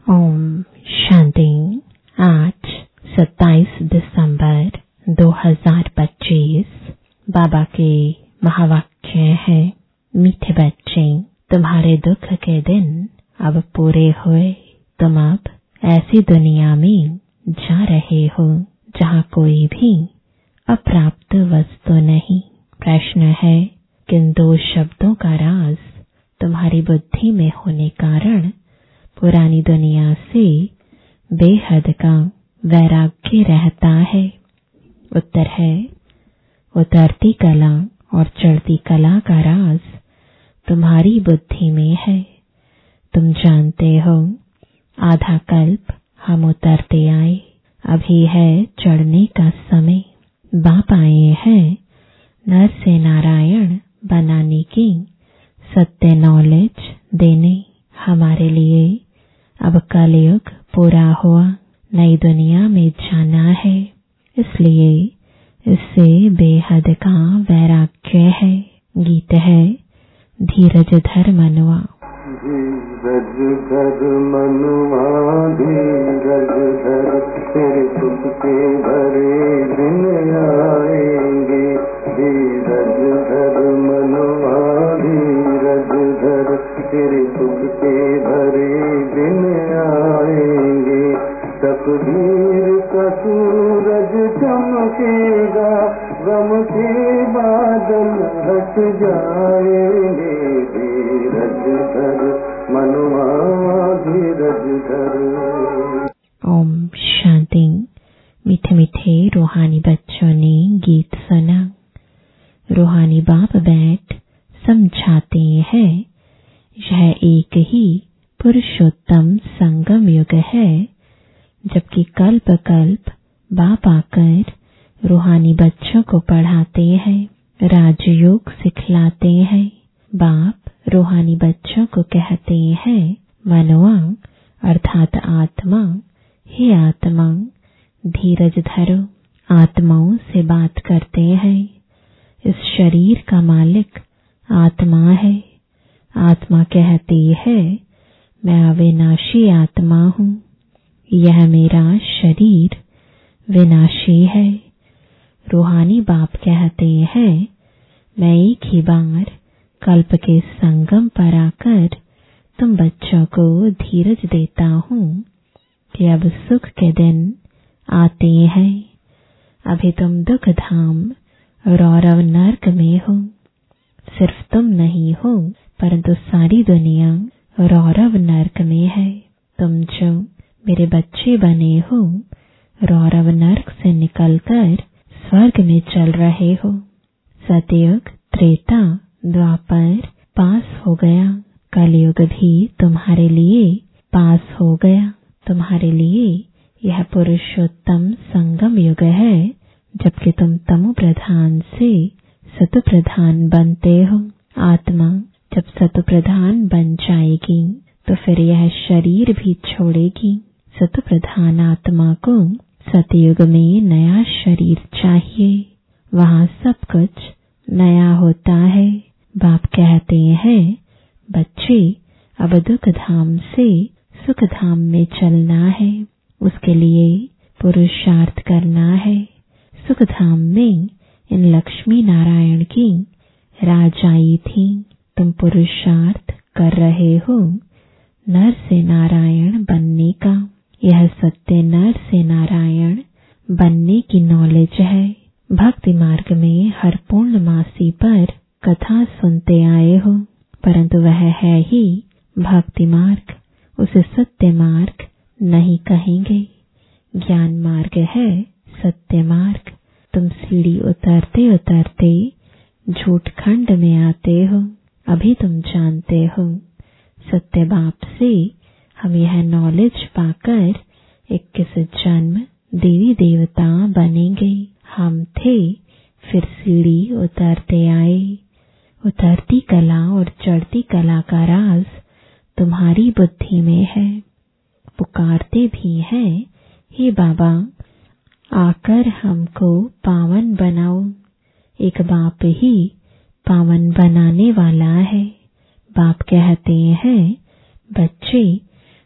ओम शांति। आज 27 दिसंबर 2025 बाबा के महावाक्य है। मीठे बच्चे, तुम्हारे दुख के दिन अब पूरे हुए। तुम अब ऐसी दुनिया में जा रहे हो जहाँ कोई भी अप्राप्त वस्तु नहीं। प्रश्न है, किन दो शब्दों का राज तुम्हारी बुद्धि में होने कारण पुरानी दुनिया से बेहद का वैराग्य रहता है? उत्तर है, उतरती कला और चढ़ती कला का राज तुम्हारी बुद्धि में है। तुम जानते हो, आधा कल्प हम उतरते आए, अभी है चढ़ने का समय। बाप आए हैं नर से नारायण बनाने की, सत्य नॉलेज देने। हमारे लिए अब कलयुग पूरा हुआ, नई दुनिया में जाना है, इसलिए इससे बेहद का वैराग्य है। गीत है, धीरज धर मनुआ। धीरज धर मनुआ, धीरज धर, तेरे सुख के भरे दिन आएंगे। धीरज धर मनुआ, धीरज धर, तेरे सुख के भरे दिन आएंगे। तकदीर का सूरज चमकेगा, गम के बादल हट जाएंगे। धीरज धर मनुआ, धीरज धर। ओम शांति। मीठे मीठे रूहानी बच्चों ने गीत सुना। रूहानी बाप बैठ समझाते हैं, यह एक ही पुरुषोत्तम संगम युग है, जबकि कल्प कल्प बाप आकर रूहानी बच्चों को पढ़ाते हैं, राजयोग सिखलाते हैं। बाप रूहानी बच्चों को कहते हैं, मनुआ अर्थात आत्मा, हे आत्मा धीरज धरो। आत्माओं से बात करते हैं। इस शरीर का मालिक आत्मा है। आत्मा कहती है, मैं अविनाशी आत्मा हूँ, यह मेरा शरीर विनाशी है। रूहानी बाप कहते हैं, मैं एक ही बार कल्प के संगम पर आकर तुम बच्चों को धीरज देता हूँ कि अब सुख के दिन आते हैं। अभी तुम दुख धाम रौरव नर्क में हो। सिर्फ तुम नहीं हो, परंतु सारी दुनिया रौरव नर्क में है। तुम जो मेरे बच्चे बने हो, रौरव नर्क से निकलकर स्वर्ग में चल रहे हो। सतयुग, त्रेता, द्वापर पास हो गया, कलयुग भी तुम्हारे लिए पास हो गया। तुम्हारे लिए यह पुरुषोत्तम संगम युग है, जबकि तुम तमो प्रधान से सतो प्रधान बनते हो। आत्मा जब सतो प्रधान बन जाएगी तो फिर यह शरीर भी छोड़ेगी। सतो प्रधान आत्मा को सतयुग में नया शरीर चाहिए, वहाँ सब कुछ नया होता है। बाप कहते हैं, बच्चे अब दुख धाम से सुख धाम में चलना है, उसके लिए पुरुषार्थ करना है। सुख धाम में इन लक्ष्मी नारायण की राजाई थी। तुम पुरुषार्थ कर रहे हो नर से नारायण बनने का। यह सत्य नर से नारायण बनने की नॉलेज है। भक्ति मार्ग में हर पूर्णमासी पर कथा सुनते आए हो, परंतु वह है ही भक्ति मार्ग, उसे सत्य मार्ग नहीं कहेंगे। ज्ञान मार्ग है सत्य मार्ग। तुम सीढ़ी उतरते उतरते झूठ खंड में आते हो। अभी तुम जानते हो, सत्य बाप से हम यह नॉलेज पाकर 21 जन्म देवी देवता बनेंगे। हम थे, फिर सीढ़ी उतरते आए। उतरती कला और चढ़ती कला का राज तुम्हारी बुद्धि में है। पुकारते भी हैं, हे बाबा आकर हमको पावन बनाओ। एक बाप ही पावन बनाने वाला है। बाप कहते हैं, बच्चे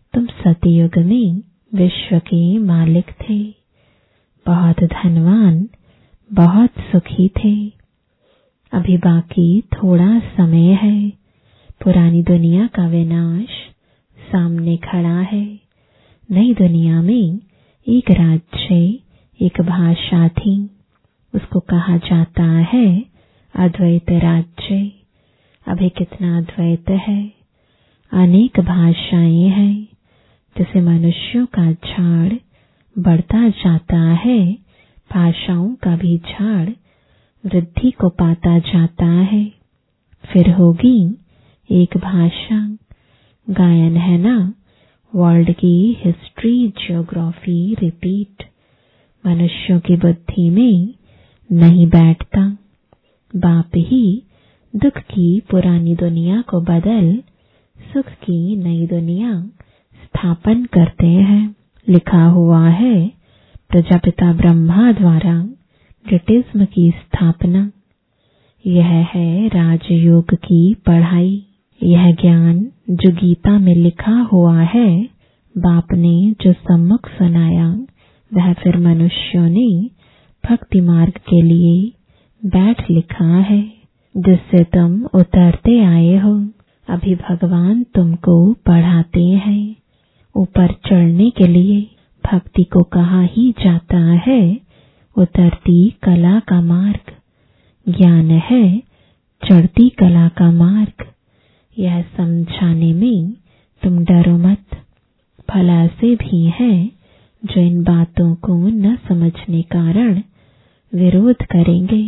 तुम सतयुग में विश्व के मालिक थे, बहुत धनवान, बहुत सुखी थे। अभी बाकी थोड़ा समय है, पुरानी दुनिया का विनाश सामने खड़ा है। नई दुनिया में एक राज्य, एक भाषा थी, उसको कहा जाता है अद्वैत राज्य। अभी कितना अद्वैत है, अनेक भाषाएं हैं। जैसे मनुष्यों का झाड़ बढ़ता जाता है, भाषाओं का भी झाड़ वृद्धि को पाता जाता है। फिर होगी एक भाषा। गायन है ना, वर्ल्ड की हिस्ट्री ज्योग्राफी रिपीट मनुष्यों की बुद्धि में नहीं बैठता। बाप ही दुख की पुरानी दुनिया को बदल सुख की नई दुनिया स्थापन करते हैं। लिखा हुआ है प्रजापिता ब्रह्मा द्वारा ब्रिटिज्म की स्थापना। यह है राजयोग की पढ़ाई। यह ज्ञान जो गीता में लिखा हुआ है, बाप ने जो सम्मुख सुनाया, वह फिर मनुष्यों ने भक्ति मार्ग के लिए बैठ लिखा है, जिससे तुम उतरते आए हो। अभी भगवान तुमको पढ़ाते हैं। ऊपर चढ़ने के लिए भक्ति को कहा ही जाता है उतरती कला का मार्ग। ज्ञान है चढ़ती कला का मार्ग। यह समझाने में तुम डरो मत। भला से भी है जो इन बातों को न समझने कारण विरोध करेंगे,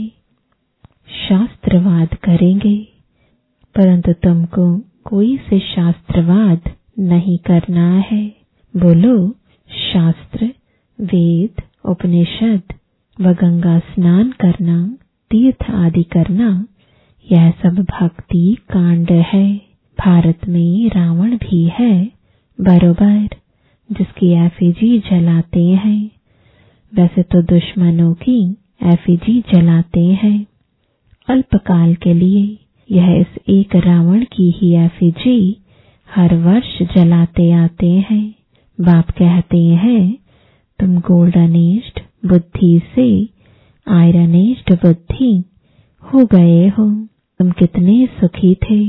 शास्त्रवाद करेंगे, परंतु तुमको कोई से शास्त्रवाद नहीं करना है। बोलो शास्त्र, वेद, उपनिषद व गंगा स्नान करना, तीर्थ आदि करना, यह सब भक्ति कांड है। भारत में रावण भी है बरोबर, जिसकी एफिजी जलाते हैं। वैसे तो दुश्मनों की एफिजी जलाते हैं अल्पकाल के लिए। यह इस एक रावण की ही एफिजी हर वर्ष जलाते आते हैं। बाप कहते हैं तुम गोल्डनिस्ट बुद्धि से आयरनिस्ट बुद्धि हो गए हो। तुम कितने सुखी थे।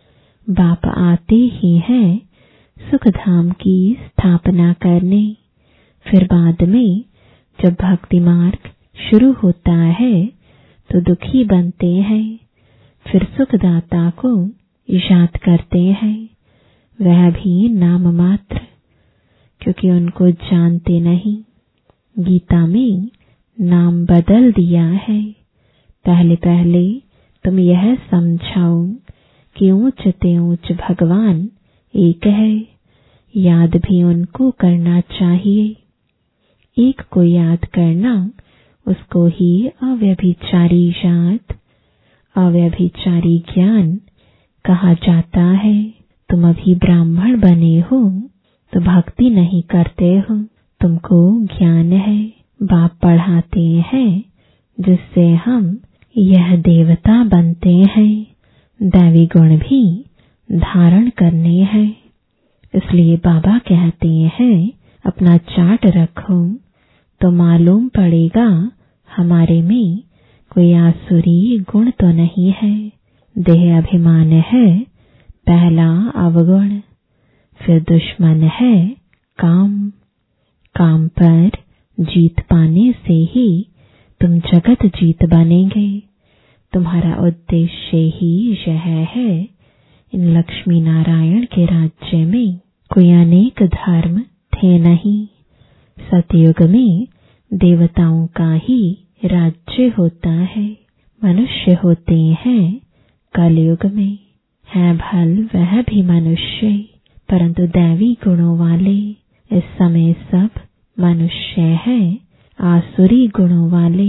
बाप आते ही हैं सुख धाम की स्थापना करने। फिर बाद में जब भक्ति मार्ग शुरू होता है तो दुखी बनते हैं, फिर सुखदाता को याद करते हैं। वह भी नाम मात्र, क्योंकि उनको जानते नहीं। गीता में नाम बदल दिया है। पहले पहले तुम यह समझाओ कि ऊंच ते ऊंच भगवान एक है। याद भी उनको करना चाहिए। एक को याद करना, उसको ही अव्यभिचारी याद, अव्यभिचारी ज्ञान कहा जाता है। तुम अभी ब्राह्मण बने हो तो भक्ति नहीं करते हो, तुमको ज्ञान है। बाप पढ़ाते हैं जिससे हम यह देवता बनते हैं। दैवी गुण भी धारण करने हैं। इसलिए बाबा कहते हैं अपना चार्ट रखो तो मालूम पड़ेगा हमारे में कोई आसुरी गुण तो नहीं है। देह अभिमान है पहला अवगुण। फिर दुश्मन है काम। काम पर जीत पाने से ही तुम जगत जीत बनेंगे। तुम्हारा उद्देश्य ही यह है। इन लक्ष्मी नारायण के राज्य में कोई अनेक धर्म थे नहीं। सतयुग में देवताओं का ही राज्य होता है। मनुष्य होते हैं कलयुग में। है भल वह भी मनुष्य, परंतु दैवी गुणों वाले। इस समय सब मनुष्य हैं आसुरी गुणों वाले।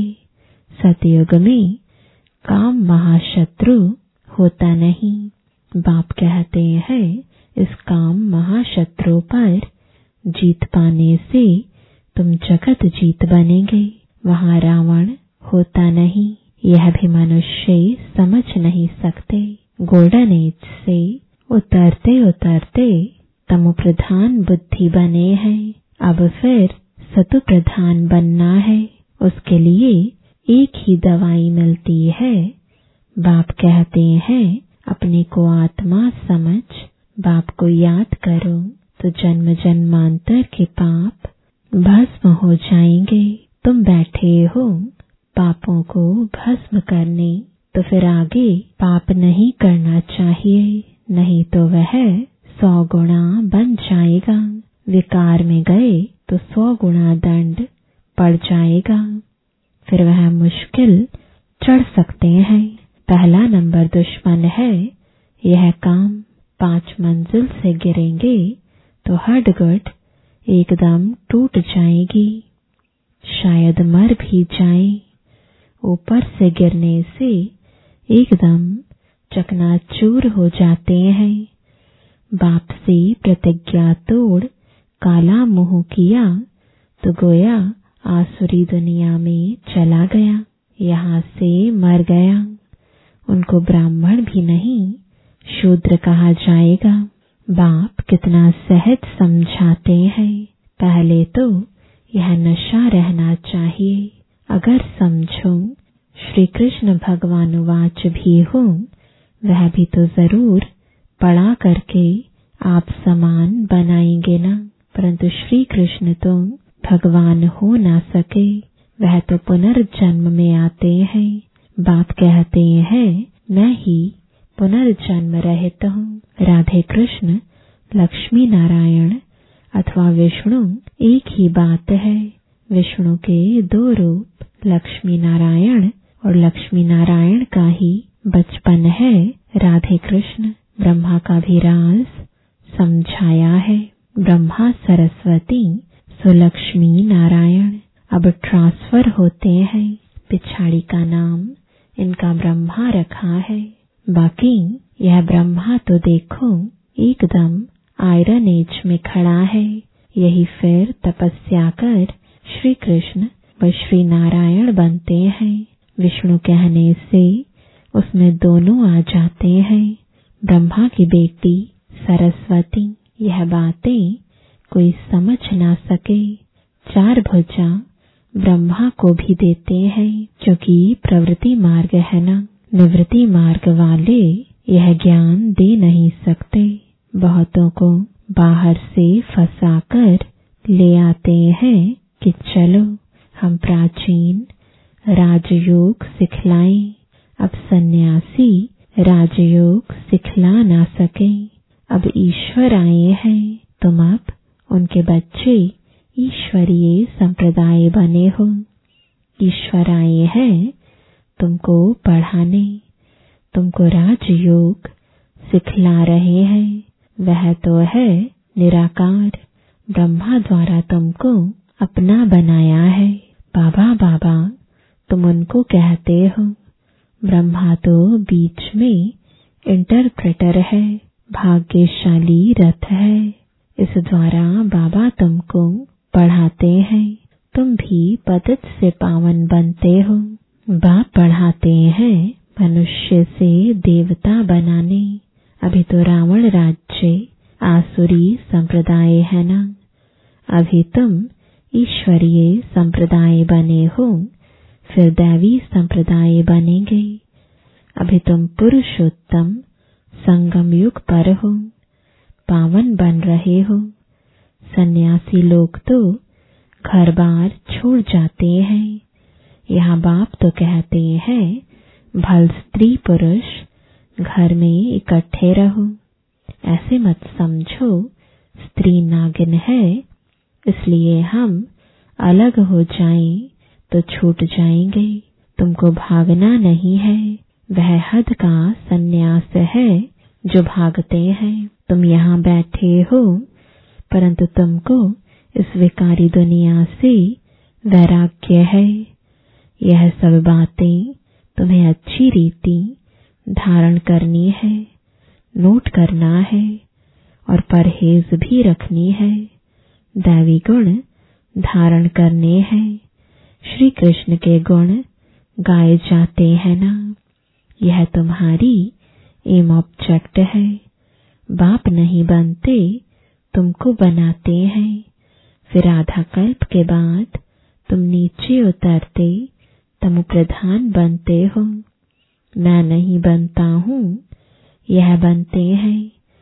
सतयुग में काम महाशत्रु होता नहीं। बाप कहते हैं इस काम महाशत्रु पर जीत पाने से तुम जगत जीत बनेंगे। वहां रावण होता नहीं। यह भी मनुष्य समझ नहीं सकते। गोल्डन एज से उतरते उतरते तमो प्रधान बुद्धि बने हैं, अब फिर सतो प्रधान बनना है। उसके लिए एक ही दवाई मिलती है। बाप कहते हैं अपने को आत्मा समझ, बाप को याद करो तो जन्म जन्मांतर के पाप भस्म हो जाएंगे। तुम बैठे हो पापों को भस्म करने, तो फिर आगे पाप नहीं करना चाहिए, नहीं तो वह 100 गुना बन जाएगा। विकार में गए तो 100 गुना दंड पड़ जाएगा। फिर वह मुश्किल चढ़ सकते हैं। पहला नंबर दुश्मन है यह काम। 5 मंजिल से गिरेंगे तो हड्ड-गुड्ड एकदम टूट जाएगी, शायद मर भी जाएं। ऊपर से गिरने से एकदम चकनाचूर हो जाते हैं। बाप से प्रतिज्ञा तोड़ काला मुंह किया तो गोया आसुरी दुनिया में चला गया, यहाँ से मर गया। उनको ब्राह्मण भी नहीं शूद्र कहा जाएगा। बाप कितना सहज समझाते हैं। पहले तो यह नशा रहना चाहिए। अगर समझो श्री कृष्ण भगवानुवाच भी हो, वह भी तो जरूर पढ़ा करके आप समान बनाएंगे ना। परंतु श्री कृष्ण तो भगवान हो ना सके, वह तो पुनर्जन्म में आते हैं। बाप कहते हैं मैं ही पुनर्जन्म रहित हूँ। राधे कृष्ण लक्ष्मी नारायण अथवा विष्णु एक ही बात है। विष्णु के 2 रूप लक्ष्मी नारायण और लक्ष्मी नारायण का ही बचपन है। राधे कृष्ण ब्रह्मा का भी राज समझाया है। ब्रह्मा सरस्वती सो लक्ष्मी नारायण अब ट्रांसफर होते हैं। पिछाड़ी का नाम इनका ब्रह्मा रखा है। बाकी यह ब्रह्मा तो देखो एकदम आयरन एज में खड़ा है। यही फिर तपस्या कर श्री कृष्ण व श्री नारायण बनते हैं। विष्णु कहने से उसमें दोनों आ जाते हैं। ब्रह्मा की बेटी सरस्वती। यह बातें कोई समझ ना सके। 4 भुजा ब्रह्मा को भी देते हैं, क्योंकि प्रवृत्ति मार्ग है ना। निवृत्ति मार्ग वाले यह ज्ञान दे नहीं सकते। बहुतों को बाहर से फंसाकर ले आते हैं कि चलो हम प्राचीन राजयोग सिखलाएं। अब सन्यासी राजयोग सिखला ना सके। अब ईश्वर आए हैं, तुम अब उनके बच्चे ईश्वरीय संप्रदाय बने हो। ईश्वर आए हैं तुमको पढ़ाने, तुमको राजयोग सिखला रहे हैं। वह तो है निराकार। ब्रह्मा द्वारा तुमको अपना बनाया है। बाबा बाबा तुम उनको कहते हो। ब्रह्मा तो बीच में इंटरप्रेटर है, भाग्यशाली रथ है। इस द्वारा बाबा तुमको पढ़ाते हैं। तुम भी पतित से पावन बनते हो। बाप पढ़ाते हैं मनुष्य से देवता बनाने। अभी तो रावण राज्य आसुरी संप्रदाय है ना। अभी तुम ईश्वरीय संप्रदाय बने हो, फिर दैवी संप्रदाय बनेंगे। अभी तुम पुरुषोत्तम संगम युग पर हो, पावन बन रहे हो। सन्यासी लोग तो घर बार छोड़ जाते हैं। यहाँ बाप तो कहते हैं भल स्त्री पुरुष घर में इकट्ठे रहो। ऐसे मत समझो स्त्री नागिन है, इसलिए हम अलग हो जाएं तो छूट जाएंगे। तुमको भागना नहीं है, वह हद का सन्यास है जो भागते हैं। तुम यहाँ बैठे हो, परंतु तुमको इस विकारी दुनिया से वैराग्य है। यह सब बातें तुम्हें अच्छी रीति धारण करनी है, नोट करना है और परहेज भी रखनी है। दैवी गुण धारण करने हैं। श्री कृष्ण के गुण गाए जाते हैं ना। यह तुम्हारी एम ऑब्जेक्ट है। बाप नहीं बनते तुमको बनाते हैं, फिर आधा कल्प के बाद तुम नीचे उतरते तमो प्रधान बनते हो। मैं नहीं बनता हूँ, यह बनते हैं।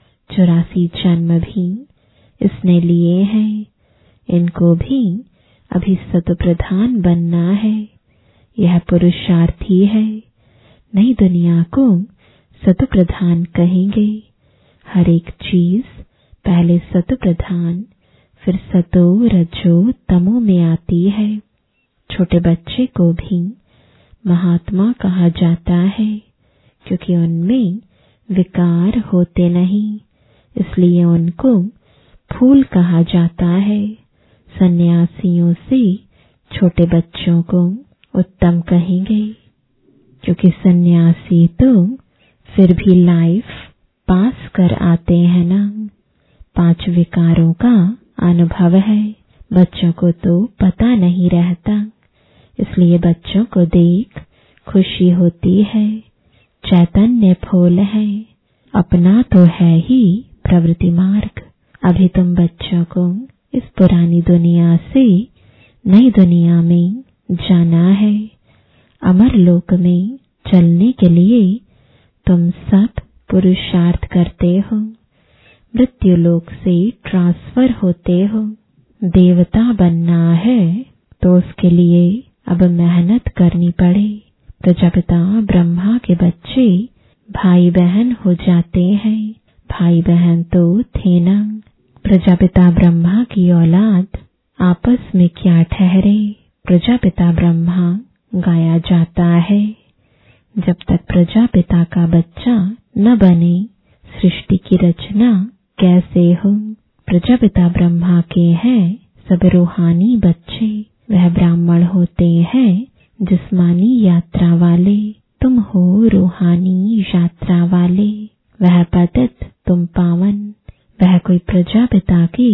84 जन्म भी इसने लिए हैं, इनको भी अभी सतो प्रधान बनना है। यह पुरुषार्थी है, नई दुनिया को सतो प्रधान कहेंगे। हर एक चीज पहले सतो प्रधान फिर सतो रजो तमो में आती है। छोटे बच्चे को भी महात्मा कहा जाता है, क्योंकि उनमें विकार होते नहीं, इसलिए उनको फूल कहा जाता है। सन्यासियों से छोटे बच्चों को उत्तम कहेंगे, क्योंकि सन्यासी तो फिर भी लाइफ पास कर आते हैं ना। 5 विकारों का अनुभव है, बच्चों को तो पता नहीं रहता, इसलिए बच्चों को देख खुशी होती है। चैतन्य फूल है, अपना तो है ही प्रवृत्ति मार्ग। अभी तुम बच्चों को इस पुरानी दुनिया से नई दुनिया में जाना है। अमर लोक में चलने के लिए तुम सब पुरुषार्थ करते हो। मृत्यु लोक से ट्रांसफर होते हो। देवता बनना है तो उसके लिए अब मेहनत करनी पड़े। प्रजापिता ब्रह्मा के बच्चे भाई बहन हो जाते हैं। भाई बहन तो थे ना। प्रजापिता ब्रह्मा की औलाद आपस में क्या ठहरे। प्रजापिता ब्रह्मा गाया जाता है। जब तक प्रजापिता का बच्चा न बने सृष्टि की रचना कैसे हो। प्रजापिता ब्रह्मा के हैं सब रूहानी बच्चे। वह ब्राह्मण होते हैं जिस्मानी यात्रा वाले, तुम हो रूहानी यात्रा वाले। वह पतित तुम पावन। वह कोई प्रजापिता की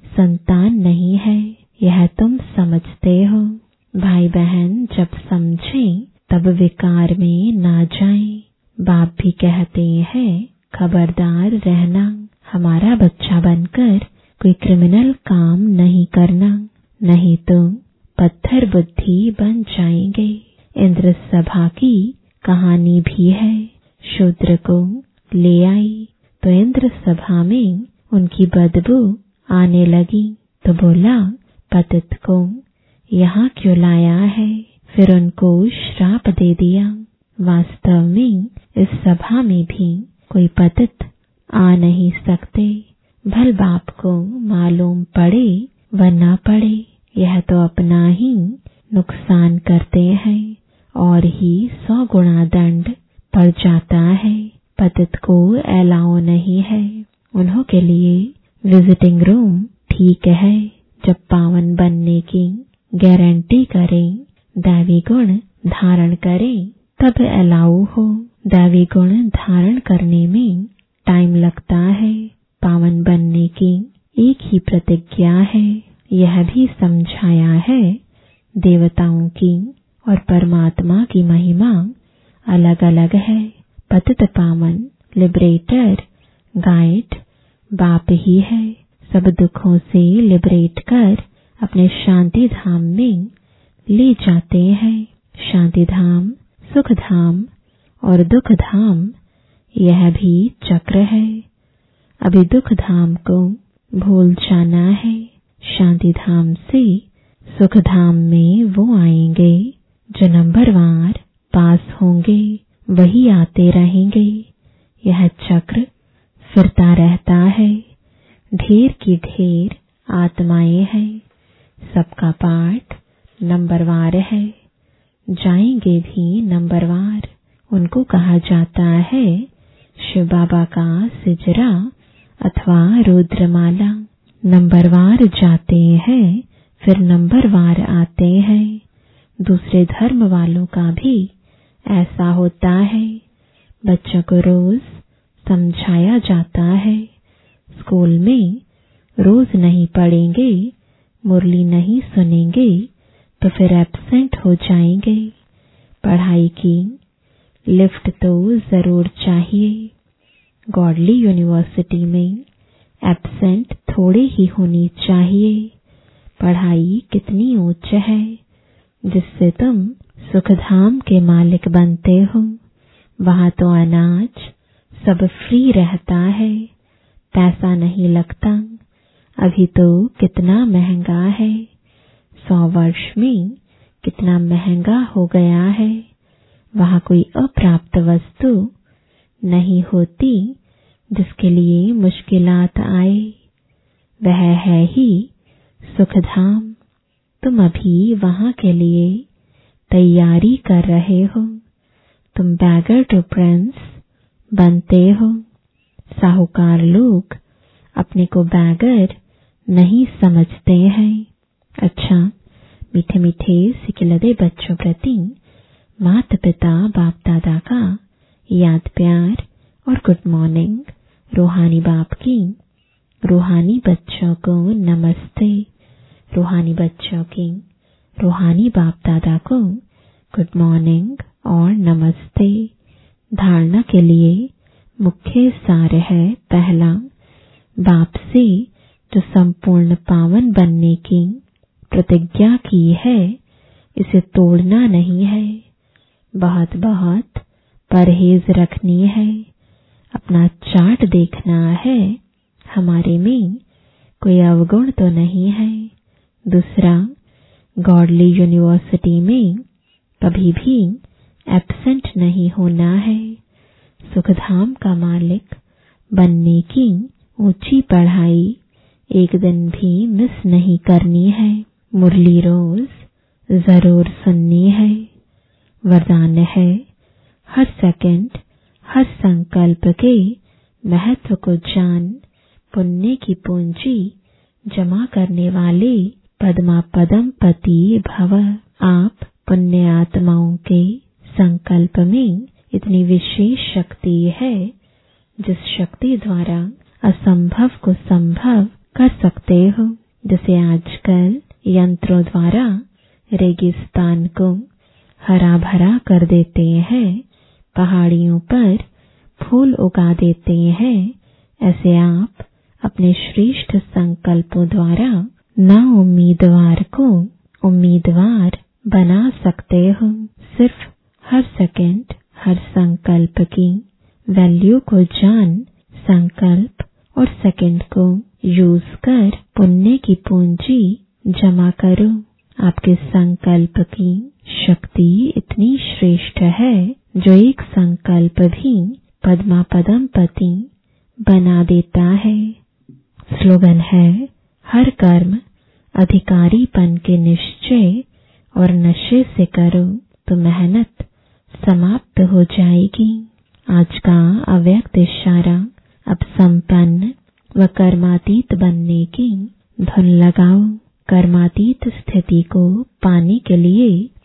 संतान नहीं है, यह तुम समझते हो। भाई बहन जब समझें तब विकार में ना जाएं। बाप भी कहते हैं खबरदार रहना, हमारा बच्चा बनकर कोई क्रिमिनल काम नहीं करना, नहीं तो पत्थर बुद्धि बन जाएंगे। इंद्र सभा की कहानी भी है। शूद्र को ले आई तो इंद्र सभा में उनकी बदबू आने लगी, तो बोला पतित को यहाँ क्यों लाया है। फिर उनको श्राप दे दिया। वास्तव में इस सभा में भी कोई पतित आ नहीं सकते। भल बाप को मालूम पड़े व न पड़े, यह तो अपना ही नुकसान करते हैं और ही 100 गुना दंड पड़ जाता है। पतित को अलाउ नहीं है। उन्हों के लिए विजिटिंग रूम ठीक है। जब पावन बनने की गारंटी करें, दैवी गुण धारण करें, तब अलाउ हो। दैवी गुण धारण करने में टाइम लगता है। पावन बनने की एक ही प्रतिज्ञा है। यह भी समझाया है देवताओं की और परमात्मा की महिमा अलग अलग है। पतित पावन लिबरेटर गाइड बाप ही है। सब दुखों से लिबरेट कर अपने शांति धाम में ले जाते हैं। शांति धाम, सुख धाम और दुख धाम, यह भी चक्र है। अभी दुख धाम को भूल जाना है। शांति धाम से सुख धाम में वो आएंगे जो नंबरवार पास होंगे, वही आते रहेंगे। यह चक्र फिरता रहता है। ढेर की ढेर आत्माएं हैं। सबका पाठ नंबरवार है, जाएंगे भी नंबरवार। उनको कहा जाता है शिव बाबा का सिजरा अथवा रुद्रमाला। नंबरवार जाते हैं फिर नंबरवार आते हैं। दूसरे धर्म वालों का भी ऐसा होता है। बच्चों को रोज समझाया जाता है। स्कूल में रोज नहीं पढ़ेंगे, मुरली नहीं सुनेंगे तो फिर एब्सेंट हो जाएंगे। पढ़ाई की लिफ्ट तो जरूर चाहिए। गॉडली यूनिवर्सिटी में एब्सेंट थोड़े ही होनी चाहिए। पढ़ाई कितनी उच्च है जिससे तुम सुखधाम के मालिक बनते हो। वहां तो अनाज सब फ्री रहता है, पैसा नहीं लगता। अभी तो कितना महंगा है, 100 वर्ष में कितना महंगा हो गया है। वहां कोई अप्राप्त वस्तु नहीं होती जिसके लिए मुश्किलात आए। वह है ही सुखधाम। तुम अभी वहां के लिए तैयारी कर रहे हो। तुम बैगर टू प्रिंस बनते हो। साहूकार लोग अपने को बैगर नहीं समझते हैं। अच्छा, मीठे मीठे सिकिलदे बच्चों प्रति माता पिता बाप दादा का याद प्यार और गुड मॉर्निंग। रूहानी बाप की रूहानी बच्चों को नमस्ते। रूहानी बच्चों की रूहानी बाप दादा को गुड मॉर्निंग और नमस्ते। धारणा के लिए मुख्य सार है, पहला, बाप से जो संपूर्ण पावन बनने की प्रतिज्ञा की है इसे तोड़ना नहीं है। बहुत बहुत परहेज रखनी है। अपना चार्ट देखना है, हमारे में कोई अवगुण तो नहीं है। दूसरा, गॉडली यूनिवर्सिटी में कभी भी एब्सेंट नहीं होना है। सुखधाम का मालिक बनने की ऊंची पढ़ाई एक दिन भी मिस नहीं करनी है। मुरली रोज जरूर सुननी है। वरदान है, हर सेकंड हर संकल्प के महत्व को जान पुण्य की पूंजी जमा करने वाले पद्मा पदम पति भव। आप पुण्य आत्माओं के संकल्प में इतनी विशेष शक्ति है जिस शक्ति द्वारा असंभव को संभव कर सकते हो। जैसे आजकल यंत्रों द्वारा रेगिस्तान को हरा भरा कर देते हैं, पहाड़ियों पर फूल उगा देते हैं, ऐसे आप अपने श्रेष्ठ संकल्पों द्वारा ना उम्मीदवार को उम्मीदवार बना सकते हो। सिर्फ हर सेकंड हर संकल्प की वैल्यू को जान संकल्प और सेकंड को यूज कर पुण्य की पूंजी जमा करो। आपके संकल्प की शक्ति इतनी श्रेष्ठ है जो एक संकल्प भी पद्मा पदम पति बना देता है। स्लोगन है, हर कर्म अधिकारीपन के निश्चय और नशे से करो तो मेहनत समाप्त हो जाएगी। आज का अव्यक्त इशारा, अब संपन्न व कर्मातीत बनने की धुन लगाओ। कर्मातीत स्थिति को पाने के लिए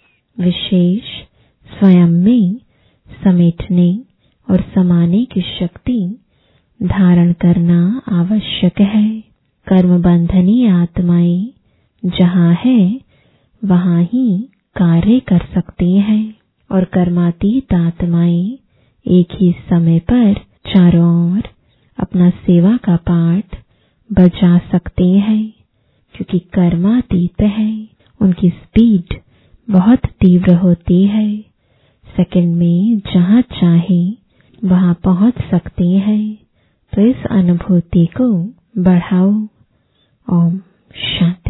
विशेष स्वयं में समेटने और समाने की शक्ति धारण करना आवश्यक है। कर्म बंधनी आत्माएं जहाँ है वहाँ ही कार्य कर सकती हैं और कर्मातीत आत्माएं एक ही समय पर चारों ओर अपना सेवा का पाठ बजा सकते हैं। क्योंकि कर्मातीत है, उनकी स्पीड बहुत तीव्र होती है। सेकंड में जहाँ चाहे वहाँ पहुँच सकते हैं। तो इस अनुभूति को बढ़ाओ। ओम शांति।